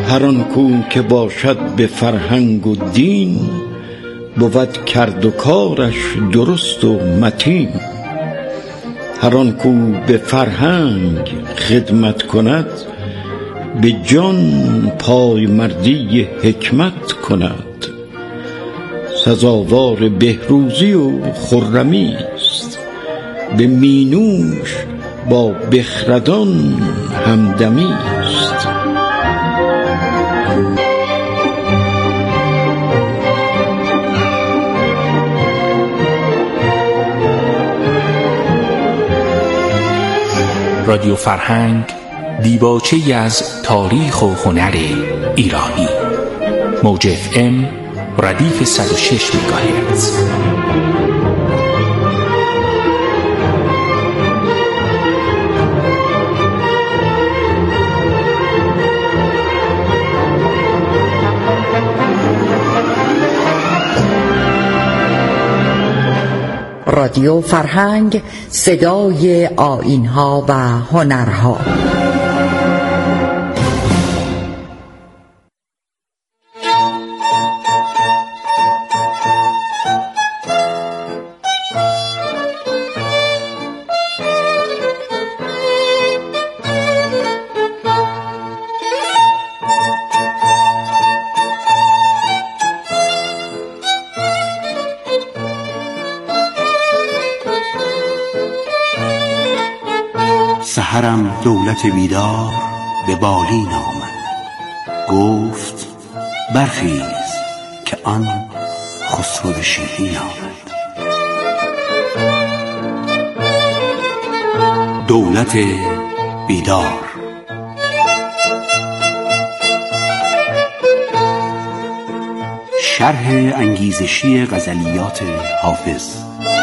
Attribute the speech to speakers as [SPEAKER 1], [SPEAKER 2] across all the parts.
[SPEAKER 1] هر آن کو که باشد به فرهنگ و دین، بود کرد و کارش درست و متین. هر آن کو به فرهنگ خدمت کند، به جان پای مردی حکمت کند. سزاوار بهروزی و خرمی است، به مینوش با بخردان همدمی است.
[SPEAKER 2] رادیو فرهنگ، دیباچه‌ای از تاریخ و هنر ایرانی. موج FM ردیف 106 مگاهرتز.
[SPEAKER 3] رادیو فرهنگ، صدای آیین‌ها و هنرها.
[SPEAKER 4] سحرم دولت بیدار به بالین آمد، گفت برخیز که آن خسرو شیرین آمد. دولت بیدار. شرح انگیزشی غزلیات حافظ.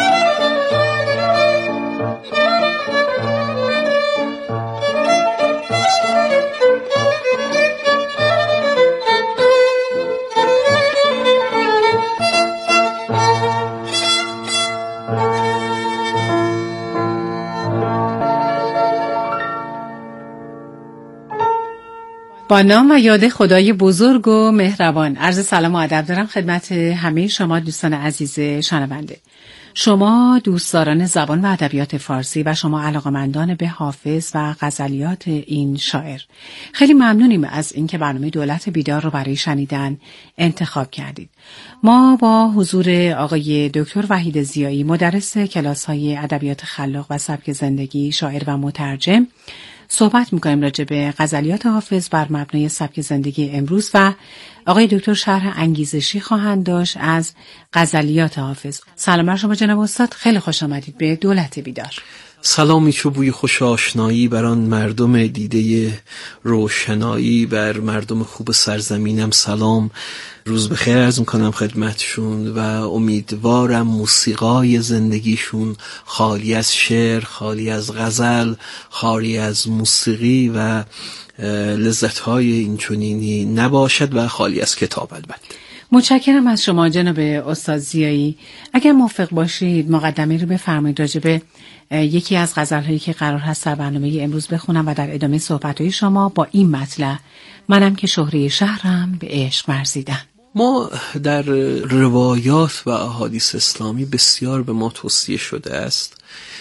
[SPEAKER 5] با نام و یاد خدای بزرگ و مهربان، عرض سلام و ادب دارم خدمت همه شما دوستان عزیز شنونده. شما دوستداران زبان و ادبیات فارسی و شما علاقه‌مندان به حافظ و غزلیات این شاعر، خیلی ممنونیم از اینکه برنامه دولت بیدار رو برای شنیدن انتخاب کردید. ما با حضور آقای دکتر وحید ضیایی، مدرس کلاس‌های ادبیات خلاق و سبک زندگی، شاعر و مترجم، صحبت می‌کنیم راجع به غزلیات حافظ بر مبنای سبک زندگی امروز و آقای دکتر شرح انگیزشی خواهند داشت از غزلیات حافظ. سلام بر شما جناب استاد، خیلی خوش آمدید به دولت بیدار.
[SPEAKER 6] سلامی چوبوی خوش آشنایی بر آن مردم دیده روشنایی، بر مردم خوب سرزمینم سلام، روز بخیر عرض میکنم خدمتشون و امیدوارم موسیقای زندگیشون خالی از شعر، خالی از غزل، خالی از موسیقی و لذت‌های اینچنینی نباشد و خالی از کتاب البته.
[SPEAKER 5] متشکرم از شما جناب استاد ضیایی. اگر موافق باشید مقدمه رو بفرمایید راجع به یکی از غزل‌هایی که قرار هست در برنامه امروز بخونم و در ادامه صحبت‌های شما با این مطلب: منم که شهره شهرم به عشق ورزیدن.
[SPEAKER 6] ما در روایات و احادیث اسلامی بسیار به ما توصیه شده است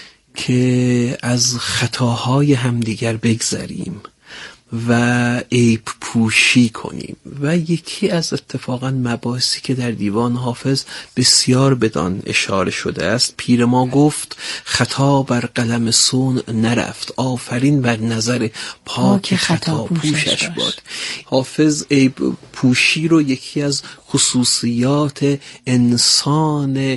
[SPEAKER 6] که از خطاهای همدیگر بگذریم و عیب پوشی کنیم و یکی از اتفاقا مباحثی که در دیوان حافظ بسیار بدان اشاره شده است: پیر ما گفت خطا بر قلم صون نرفت، آفرین بر نظر پاک خطا پوشش باد. حافظ عیب پوشی رو یکی از خصوصیات انسان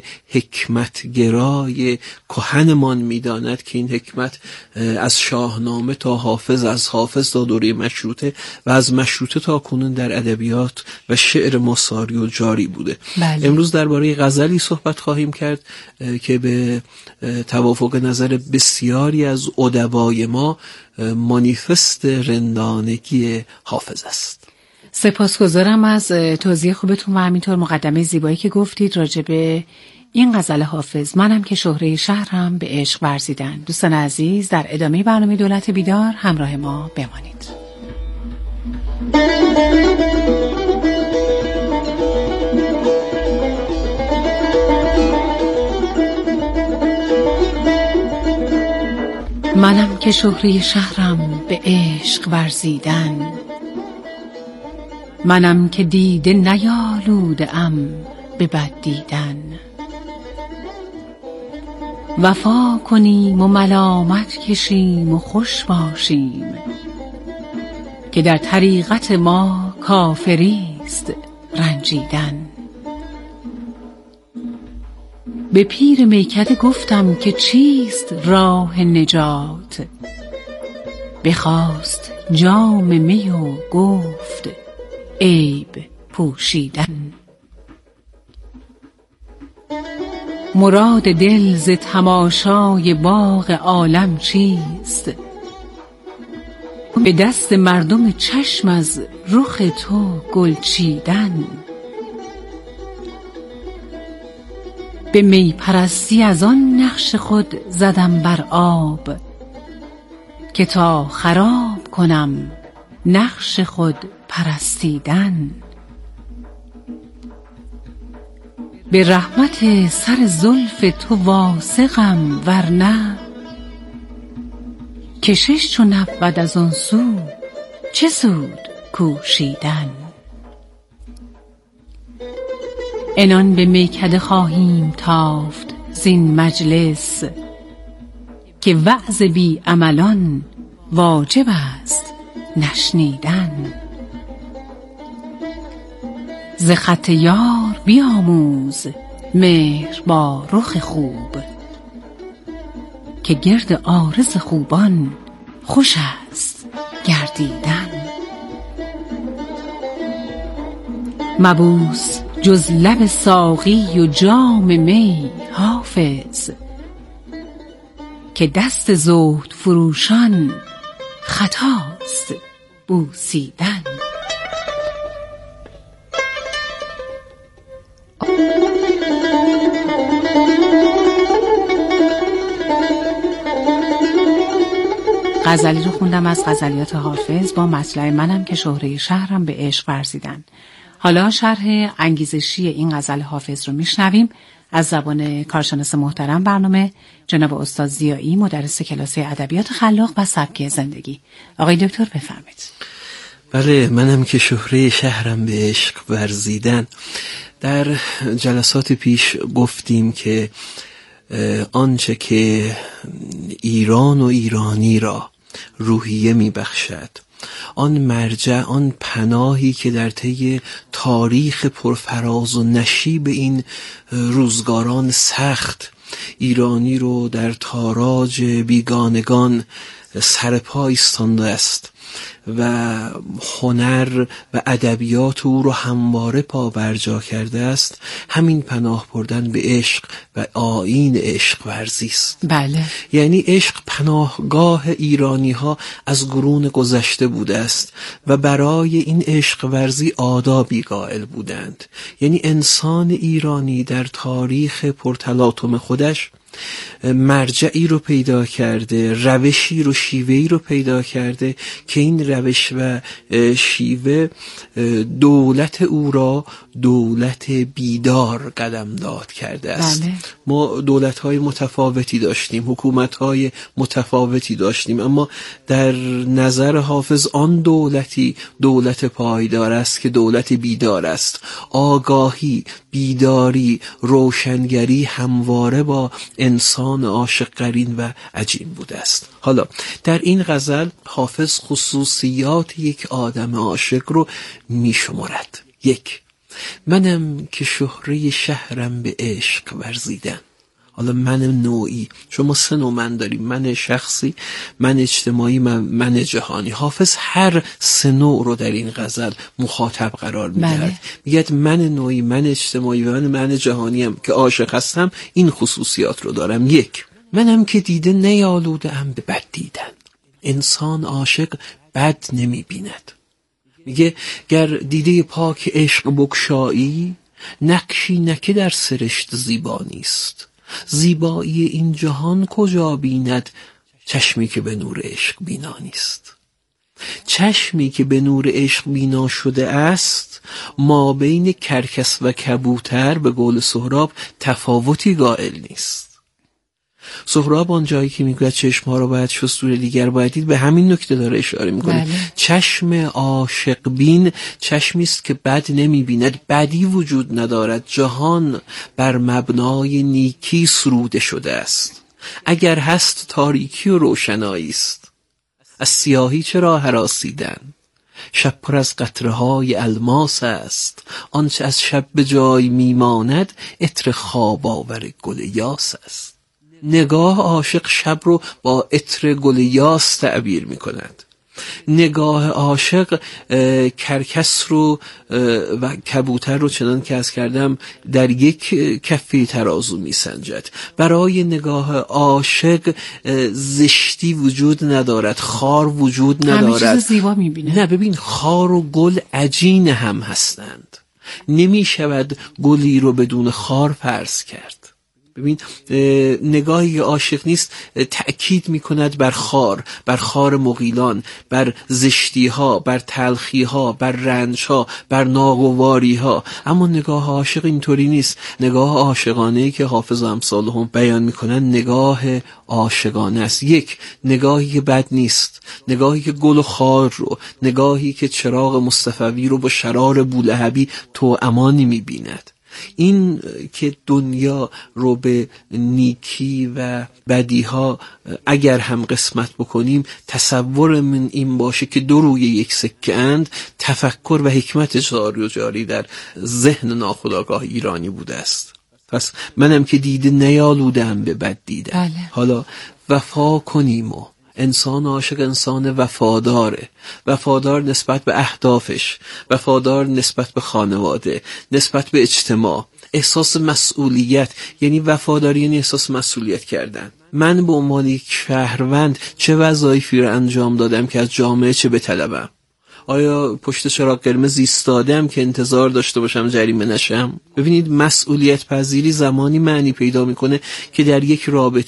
[SPEAKER 6] حکمتگرای کهنمان میداند که این حکمت از شاهنامه تا حافظ، از حافظ تا دوره مشروطه و از مشروطه تا کنون در ادبیات و شعر ما ساری و جاری بوده.
[SPEAKER 5] بله.
[SPEAKER 6] امروز درباره غزلی صحبت خواهیم کرد که به توافق نظر بسیاری از ادبای ما مانیفست رندانگی حافظ است.
[SPEAKER 5] سپاسگزارم از توضیح خوبتون و همینطور مقدمه زیبایی که گفتید راجع به این غزل حافظ: منم که شهره شهرم به عشق ورزیدن. دوستان عزیز، در ادامه برنامه دولت بیدار همراه ما بمانید. منم که شهره شهرم به عشق ورزیدن، منم که دیده نیالودم به بد دیدن. وفا کنیم و ملامت کشیم و خوش باشیم، که در طریقت ما کافریست رنجیدن. به پیر میکده گفتم که چیست راه نجات، بخواست جام می و گفت عیب پوشیدن. مراد دل ز تماشای باغ عالم چیست، به دست مردم چشم از رخ تو گل چیدن. به می پرستی از آن نقش خود زدم بر آب، که تا خراب کنم نقش خود پرستیدن. به رحمت سر زلف تو واثقم، ورنه کشش چو نبود از آن سو چه سود کوشیدن. عنان به میکده خواهیم تافت زین مجلس، که وعظ بی عملان واجب است نشنیدن. ز خط یار بیاموز مهر با رخ خوب، که گرد عارض خوبان خوش است گردیدن. مبوس جز لب ساقی و جام می حافظ، که دست زهد فروشان خطاست بوسیدن. غزلی رو خوندم از غزلیات حافظ با مطلع منم که شهره شهرم به عشق ورزیدن. حالا شرح انگیزشی این غزل حافظ رو میشنویم از زبان کارشناس محترم برنامه جناب استاد ضیایی، مدرس کلاس ادبیات خلاق و سبک زندگی. آقای دکتر بفرمایید.
[SPEAKER 6] بله، منم که شهره شهرم به عشق ورزیدن. در جلسات پیش گفتیم که آنچه که ایران و ایرانی را روحیه میبخشد، آن مرجع، آن پناهی که در طی تاریخ پرفراز و نشیب این روزگاران سخت ایرانی رو در تاراج بیگانگان سرپا ایستانده است و هنر و ادبیات او رو همواره پابرجا کرده است، همین پناه بردن به عشق و آیین عشق ورزی است.
[SPEAKER 5] بله.
[SPEAKER 6] یعنی عشق پناهگاه ایرانی ها از قرون گذشته بوده است و برای این عشق ورزی آدابی قائل بودند. یعنی انسان ایرانی در تاریخ پرتلاطم خودش مرجعی رو پیدا کرده، روشی رو، شیوهی رو پیدا کرده که این روش و شیوه دولت او را دولت بیدار قدمداد کرده است.
[SPEAKER 5] بله.
[SPEAKER 6] ما دولت‌های متفاوتی داشتیم، حکومت‌های متفاوتی داشتیم، اما در نظر حافظ آن دولتی دولت پایدار است که دولت بیدار است. آگاهی، بیداری، روشنگری همواره با انسان عاشق قرین و عجین بوده است. حالا در این غزل حافظ خصوصیات یک آدم عاشق رو می شمارد. 1. منم که شهره شهرم به عشق ورزیدن. حالا من نوعی، شما 3 نوع من داریم: من شخصی، من اجتماعی، من جهانی. حافظ هر 3 نوع رو در این غزل مخاطب قرار میدهد.
[SPEAKER 5] بله.
[SPEAKER 6] میگه من نوعی، من اجتماعی و من جهانیم که عاشق هستم، این خصوصیات رو دارم. 1. منم که دیده نیالودم به بد دیدن. انسان عاشق بد نمی بیند. میگه گر دیده پاک عشق بگشایی، نقشی نکه در سرشت زیبا نیست. زیبایی این جهان کجا بیند، چشمی که به نور عشق بینا نیست. چشمی که به نور عشق بینا شده است، ما بین کرکس و کبوتر به قول سهراب تفاوتی قائل نیست. سهراب آن جایی که میگوید چشم‌ها رو باید شست روی دیگر باید دید، به همین نکته داره اشاره میکنه.
[SPEAKER 5] بله.
[SPEAKER 6] چشم عاشق بین چشمی است که بد نمیبیند، بدی وجود ندارد، جهان بر مبنای نیکی سروده شده است. اگر هست تاریکی و روشنایی است، از سیاهی چرا هراسیدن؟ شب پر از قطره‌های الماس است، آنچه از شب به جای میماند عطر خواب آور گل یاس است. نگاه عاشق شب رو با عطر گل یاس تعبیر می‌کند. نگاه عاشق کرکس رو و کبوتر رو چنان که از کردم در یک کفه ترازو می سنجد. برای نگاه عاشق زشتی وجود ندارد، خار وجود ندارد،
[SPEAKER 5] همه چیز زیبا می بینه.
[SPEAKER 6] نه ببین، خار و گل عجین هم هستند، نمی شود گلی رو بدون خار فرض کرد. ببین، نگاهی عاشق نیست تأکید میکند بر خار مغیلان، بر زشتی ها، بر تلخی ها، بر رنج ها، بر ناگواری ها. اما نگاه عاشق اینطوری نیست. نگاه عاشقانه‌ای که حافظ و امثالهم بیان میکنن نگاه عاشقانه است. یک، نگاهی که بد نیست، نگاهی که گل و خار رو، نگاهی که چراغ مصطفوی رو با شرار بولهبی توأمانی میبیند. این که دنیا رو به نیکی و بدی ها اگر هم قسمت بکنیم، تصور من این باشه که دو روی یک سکه اند، تفکر و حکمت جاری در ذهن ناخودآگاه ایرانی بوده است. پس منم که دیده نیالودم به بد دیدم.
[SPEAKER 5] بله.
[SPEAKER 6] حالا وفا کنیم و انسان عاشق انسان وفاداره، وفادار نسبت به اهدافش، وفادار نسبت به خانواده، نسبت به اجتماع. احساس مسئولیت یعنی وفاداری، یعنی احساس مسئولیت کردن. من به عنوان یک شهروند چه وظایفی رو انجام دادم که از جامعه چه بطلبم؟ آیا پشت چراغ قرمز ایستادم که انتظار داشته باشم جریمه نشم؟ ببینید، مسئولیت پذیری زمانی معنی پیدا میکنه که در یک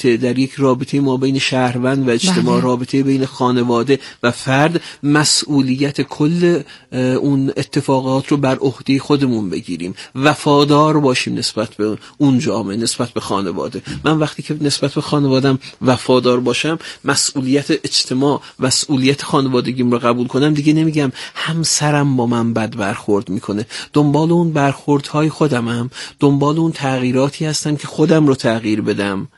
[SPEAKER 6] رابطه ما بین شهروند و اجتماع، رابطه بین خانواده و فرد، مسئولیت کل اون اتفاقات رو بر عهده خودمون بگیریم، وفادار باشیم نسبت به اون جامعه، نسبت به خانواده. من وقتی که نسبت به خانوادم وفادار باشم، مسئولیت اجتماع، مسئولیت خانوادگیم رو قبول کنم، دیگه نمیگم همسرم با من بد برخورد میکنه. دنبال اون برخوردهای خودمم، دنبال اون تغییراتی هستم که خودم رو تغییر بدم.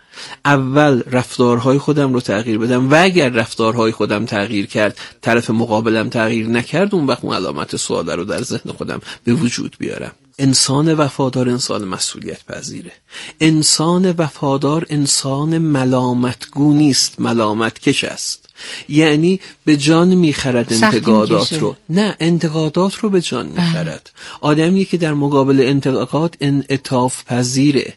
[SPEAKER 6] اول رفتارهای خودم رو تغییر بدم و اگر رفتارهای خودم تغییر کرد، طرف مقابلم تغییر نکرد، اون وقت اون علامت سوال رو در ذهن خودم به وجود بیارم. انسان وفادار انسان مسئولیت پذیره. انسان وفادار انسان ملامتگو نیست، ملامت کش است. یعنی به جان میخرد انتقادات رو، نه، انتقادات رو به جان میخرد. آدمی که در مقابل انتقادات انعطاف پذیره.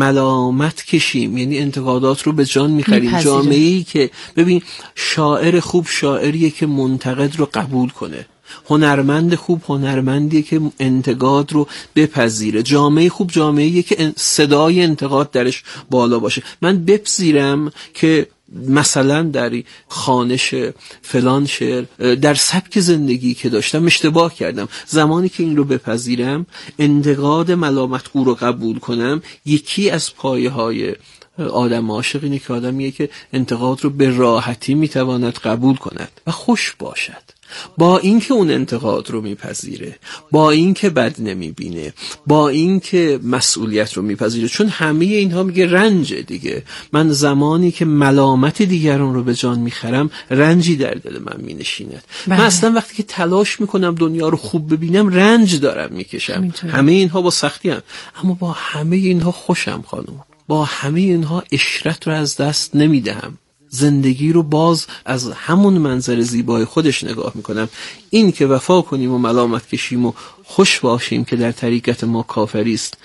[SPEAKER 6] ملامت کشیم یعنی انتقادات رو به جان میخریم. جامعه‌ای که ببین، شاعر خوب شاعریه که منتقد رو قبول کنه. هنرمند خوب هنرمندیه که انتقاد رو بپذیره. جامعه خوب جامعه‌ایه که صدای انتقاد درش بالا باشه. من بپذیرم که مثلا در خوانش فلان شعر، در سبک زندگی که داشتم اشتباه کردم. زمانی که این رو بپذیرم، انتقاد ملامتگو رو قبول کنم، یکی از پایه‌های آدم عاشق اینه که آدمیه که انتقاد رو به راحتی میتواند قبول کند و خوش باشد. با اینکه اون انتقاد رو میپذیره، با اینکه بد نمیبینه، با اینکه مسئولیت رو میپذیره، چون همه اینها میگه رنجه دیگه. من زمانی که ملامت دیگران رو به جان میخرم، رنجی در دل من مینشیند. من اصلا وقتی که تلاش میکنم دنیا رو خوب ببینم، رنج دارم میکشم. همه اینها با سختی هم، اما با همه اینها خوشم خانم. با همه اینها عشرت رو از دست نمیدهم. زندگی رو باز از همون منظر زیبای خودش نگاه میکنم. این که وفا کنیم و ملامت کشیم و خوش باشیم که در طریقت ما کافری است،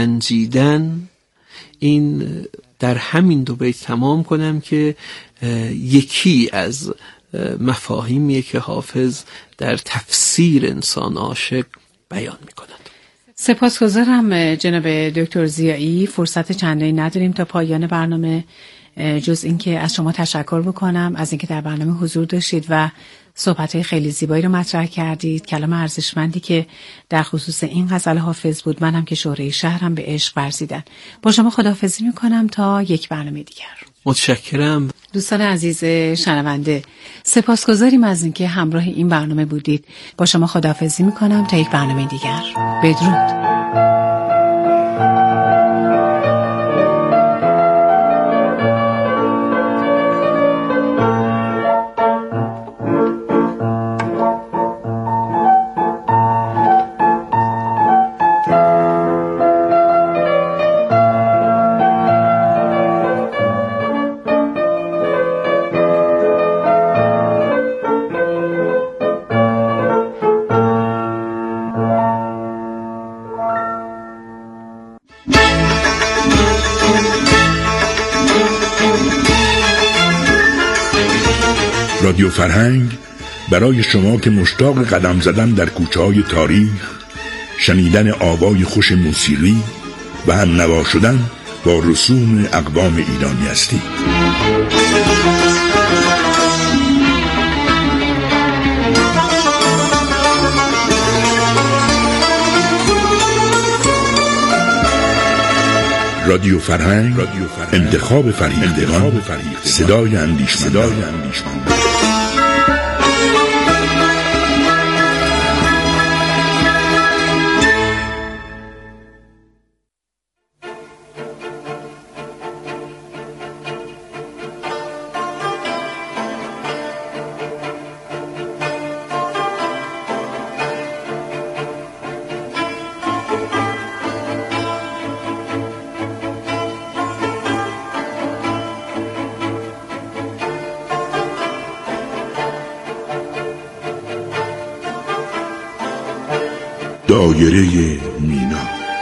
[SPEAKER 6] رنجیدن، این در همین دو بیت تمام کنم که یکی از مفاهیمیه که حافظ در تفسیر انسان عاشق بیان میکند.
[SPEAKER 5] سپاسگزارم جناب دکتر ضیایی. فرصت چندانی نداریم تا پایان برنامه، جز اینکه از شما تشکر بکنم از اینکه در برنامه حضور داشتید و صحبت‌های خیلی زیبایی رو مطرح کردید، کلام ارزشمندی که در خصوص این غزل حافظ بود. منم که شورای شهرم به عشق ورزیدن. با شما خداحافظی می‌کنم تا یک برنامه دیگر.
[SPEAKER 6] متشکرم.
[SPEAKER 5] دوستان عزیز شنونده، سپاسگزاریم از اینکه همراه این برنامه بودید. با شما خداحافظی می‌کنم تا یک برنامه دیگر. بدرود.
[SPEAKER 7] رادیو فرهنگ برای شما که مشتاق قدم زدن در کوچه‌های تاریخ، شنیدن آوای خوش موسیقی و هم نوا شدن با رسوم اقوام ایرانی هستید. رادیو فرهنگ، انتخاب فریختگان، صدای اندیشمندان. دایره مینا،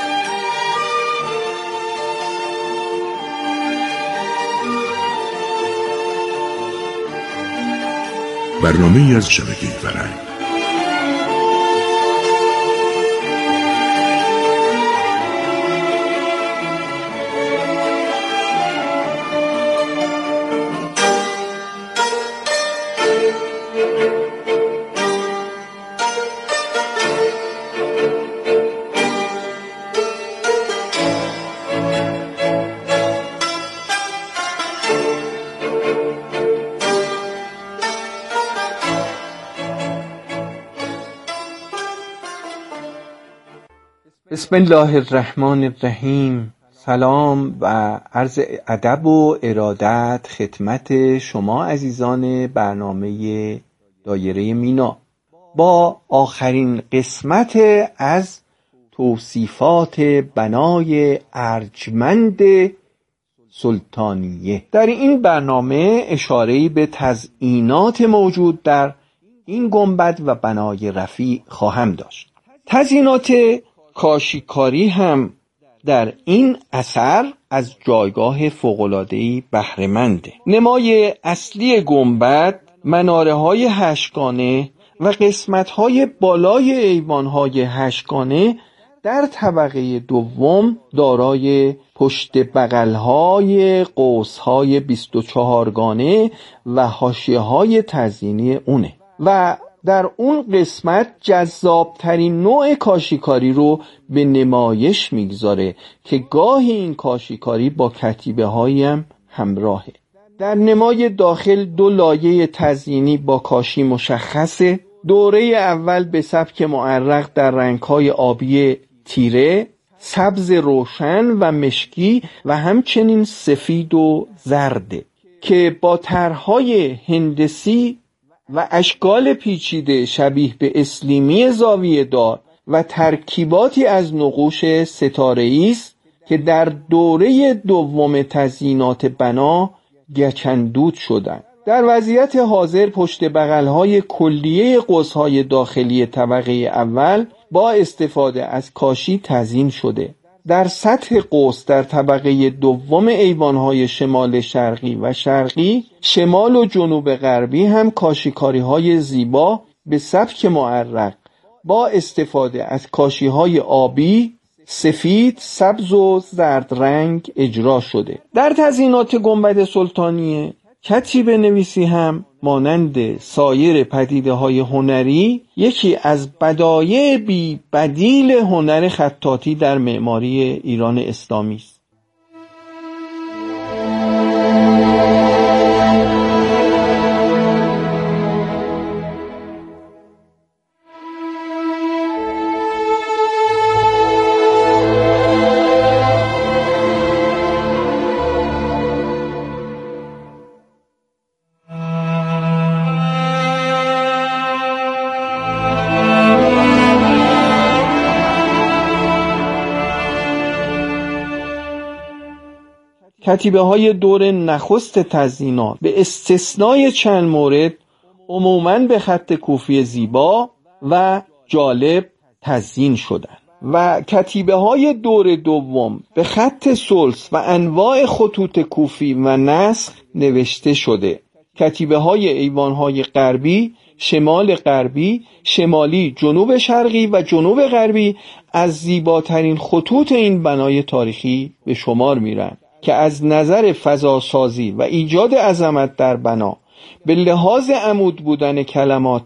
[SPEAKER 7] برنامه‌ای از شبکه فرهنگ.
[SPEAKER 8] بسم الله الرحمن الرحیم. سلام و عرض ادب و ارادت خدمت شما عزیزان برنامه دایره مینا با آخرین قسمت از توصیفات بنای ارجمند سلطانیه. در این برنامه اشاره‌ای به تزیینات موجود در این گنبد و بنای رفیع خواهم داشت. تزیینات کاشیکاری هم در این اثر از جایگاه فوق‌العاده‌ای بهره‌منده. نمای اصلی گنبد، مناره‌های هشتگانه و قسمت‌های بالای ایوان‌های هشتگانه در طبقه دوم دارای پشت بغل‌های قوس‌های 24 گانه و حاشیه‌های تزیینی اونه و در اون قسمت جذابترین نوع کاشیکاری رو به نمایش میگذاره که گاهی این کاشیکاری با کتیبه هایی هم همراهه. در نمای داخل 2 لایه تزیینی با کاشی مشخصه. دوره اول به سبک معرق در رنگ‌های آبی تیره، سبز روشن و مشکی و همچنین سفید و زرده که با طرح‌های هندسی و اشکال پیچیده شبیه به اسلیمی زاویه دار و ترکیباتی از نقوش ستاره‌ای است که در دوره دوم تزیینات بنا گچندود شدند. در وضعیت حاضر پشت بغل‌های کلیه قوس‌های داخلی طبقه اول با استفاده از کاشی تزیین شده. در سطح قوس در طبقه دوم ایوان‌های شمال شرقی و شرقی، شمال و جنوب غربی هم کاشیکاری‌های زیبا به سبک معرق با استفاده از کاشی‌های آبی، سفید، سبز و زرد رنگ اجرا شده. در تزیینات گنبد سلطانیه کتیبه نویسی هم مانند سایر پدیده‌های هنری یکی از بدایع بی بدیل هنر خطاطی در معماری ایران اسلامی است. کتیبه‌های دور نخست تزیینات به استثنای چند مورد عموماً به خط کوفی زیبا و جالب تزیین شدند و کتیبه‌های دور دوم به خط سلس و انواع خطوط کوفی و نسخ نوشته شده. کتیبه‌های ایوان‌های غربی، شمال غربی، شمالی، جنوب شرقی و جنوب غربی از زیباترین خطوط این بنای تاریخی به شمار میرند که از نظر فضاسازی و ایجاد عظمت در بنا به لحاظ عمود بودن کلمات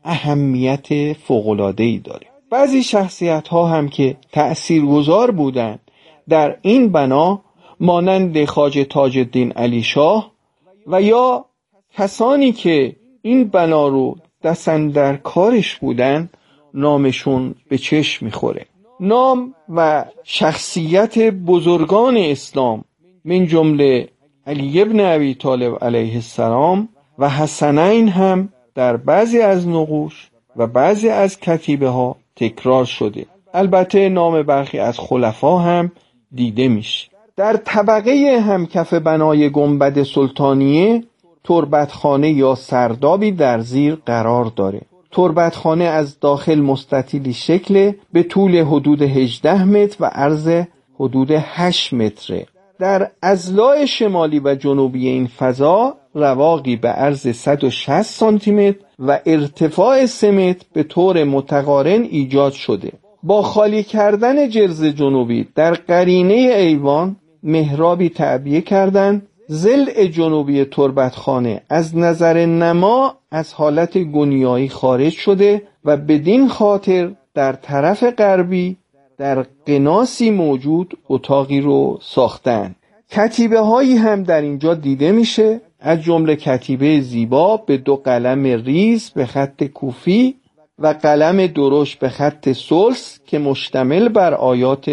[SPEAKER 8] اهمیت فوق‌العاده‌ای داره. بعضی شخصیت‌ها هم که تأثیرگذار بودند در این بنا مانند خواجه تاج الدین علی شاه و یا کسانی که این بنا رو دست اندر کارش بودن نامشون به چشم میخوره. نام و شخصیت بزرگان اسلام من جمله علی ابن ابی طالب علیه السلام و حسنین هم در بعضی از نقوش و بعضی از کتیبه ها تکرار شده. البته نام برخی از خلفا هم دیده میشه. در طبقه همکف بنای گنبد سلطانیه تربتخانه یا سردابی در زیر قرار داره. تربتخانه از داخل مستطیلی شکل به طول حدود 18 متر و عرض حدود 8 متره. در اضلاع شمالی و جنوبی این فضا رواقی به عرض 160 سانتی متر و ارتفاع 3 متر به طور متقارن ایجاد شده. با خالی کردن جرز جنوبی در قرینه ایوان محرابی تعبیه کردند. ضلع جنوبی تربتخانه از نظر نما از حالت گونیایی خارج شده و بدین خاطر در طرف غربی در قناسی موجود اتاقی رو ساختن. کتیبه هایی هم در اینجا دیده میشه، از جمله کتیبه زیبا به 2 قلم ریز به خط کوفی و قلم درشت به خط سلس که مشتمل بر آیات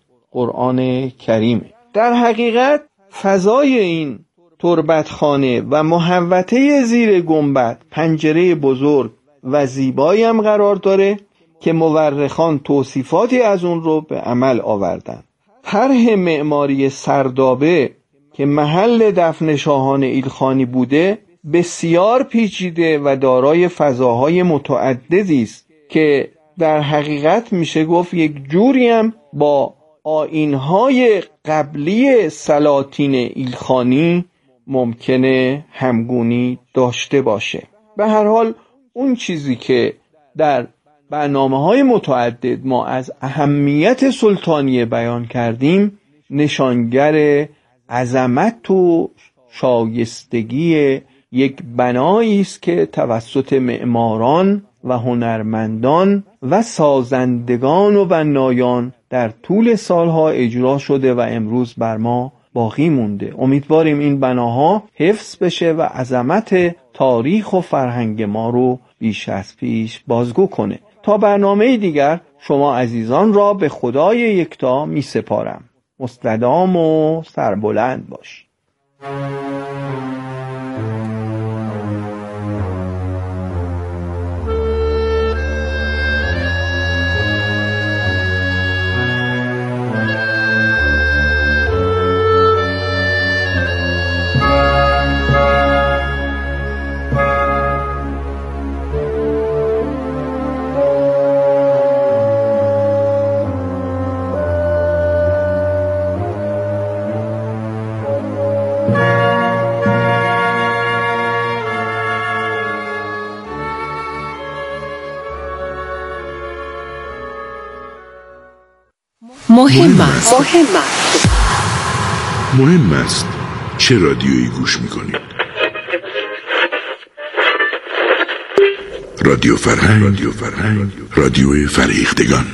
[SPEAKER 8] قرآن کریمه. در حقیقت فضای این تربتخانه و محوطه زیر گنبد پنجره بزرگ و زیبایی هم قرار داره که مورخان توصیفاتی از اون رو به عمل آوردن. طرح معماری سردابه که محل دفن شاهان ایلخانی بوده بسیار پیچیده و دارای فضاهای متعددی است که در حقیقت میشه گفت یک جوری هم با آیین‌های قبلی سلاطین ایلخانی ممکنه همگونی داشته باشه. به هر حال اون چیزی که در برنامه‌های متعدد ما از اهمیت سلطانیه بیان کردیم نشانگر عظمت و شایستگی یک بنایی است که توسط معماران و هنرمندان و سازندگان و بنایان در طول سالها اجرا شده و امروز بر ما باقی مونده. امیدواریم این بناها حفظ بشه و عظمت تاریخ و فرهنگ ما رو بیش از پیش بازگو کنه. تا برنامه دیگر شما عزیزان را به خدای یکتا می سپارم. مستدام و سربلند باش.
[SPEAKER 7] مهم است چه رادیویی گوش میکنید؟ رادیو فرهنگ، رادیو فریختگان.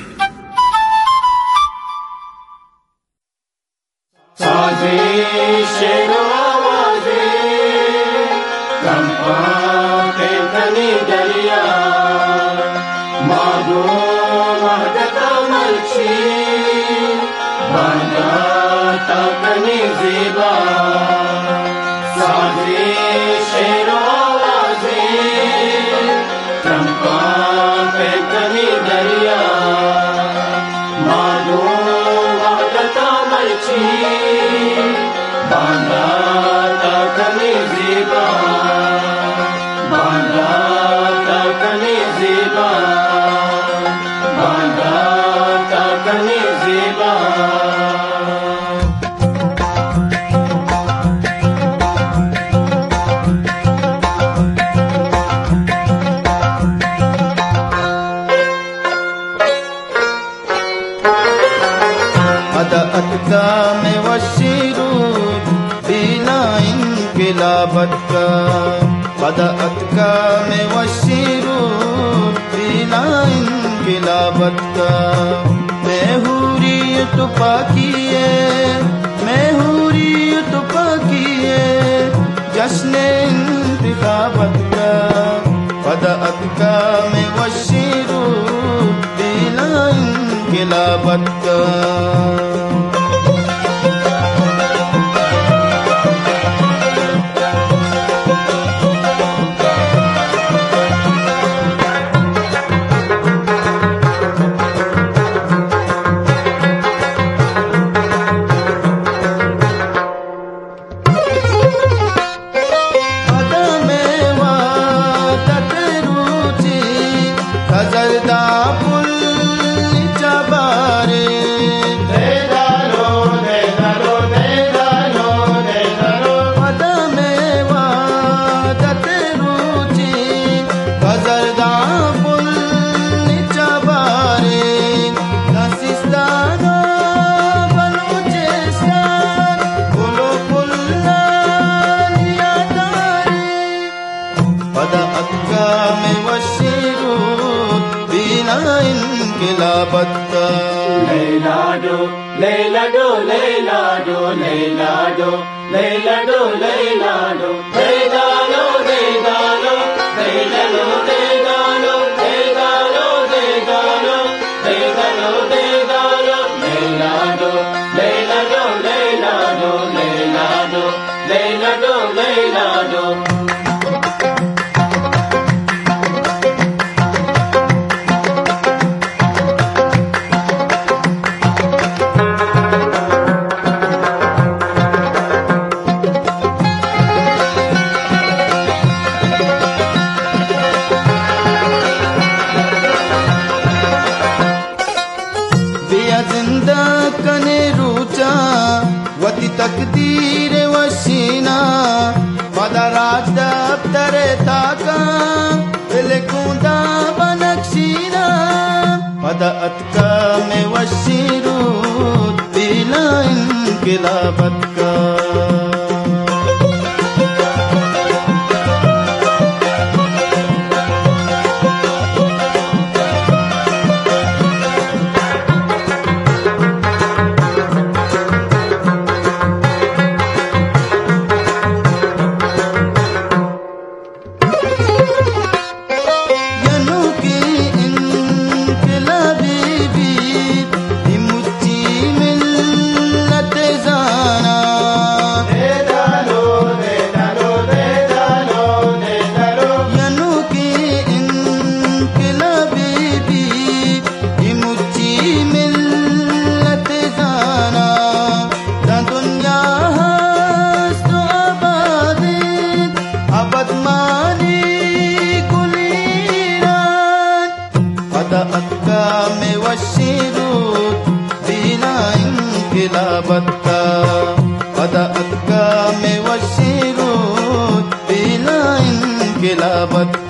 [SPEAKER 9] بدأت كام والشيرود بلا انقلابت